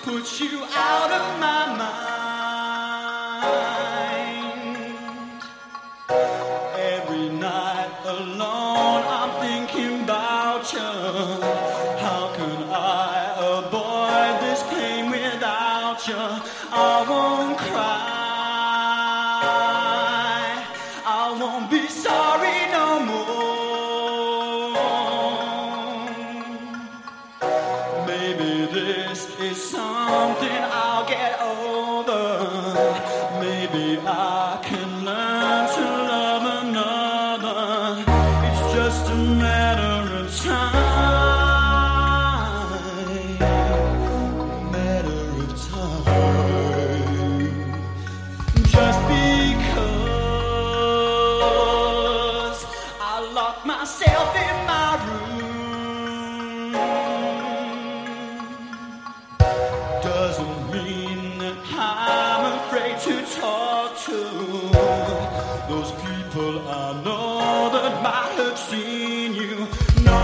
put you out of my mind. Every night alone I'm thinking about you. How can I avoid this pain without you? I won't cry, I won't be sorry no more. Maybe this is something I'll get over. Maybe I can learn to love another. It's just a matter of time. Matter of time. Just because I locked myself in my room doesn't mean that I'm afraid to talk to those people I know that might have seen you. No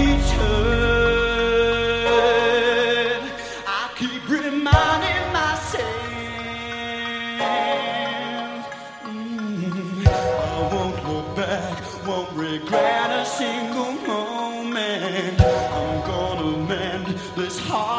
return. I keep reminding myself, I won't look back, won't regret a single moment. I'm gonna mend this heart.